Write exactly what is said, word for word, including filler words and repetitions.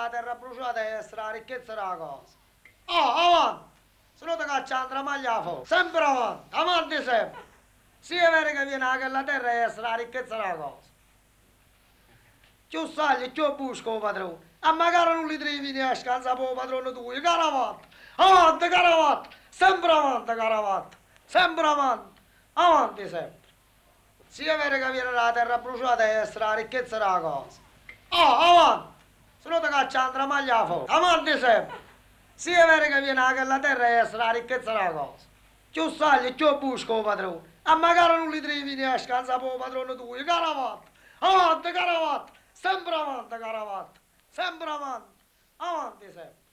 la terra bruciata e essere la ricchezza della cosa. Oh, avanti! Se no ti caccia la maglia fuori. Sempre avanti, avanti sempre. Sia vero che viene anche la terra e essere la ricchezza della cosa. Più sagli, più busco, padrone. A magari non li trovi ne a scansa per padrone tuo. Caravanti, avanti, caravanti. Sempre avanti, caravanti. Sempre avanti, avanti sempre. Sia vero che viene la terra bruciata e essere la ricchezza della cosa. Oh, avanti! Se no ti caccia la maglia fuori. Avanti sempre. Sia vero che viene anche la terra e essere la ricchezza della cosa. Più sagli, più busco, padrone. A magari non li trovi ne a scansa per padrone tuo. Caravanti, avanti, caravanti. Sempre avanti, caravanti. Sempre avanti, avanti sempre.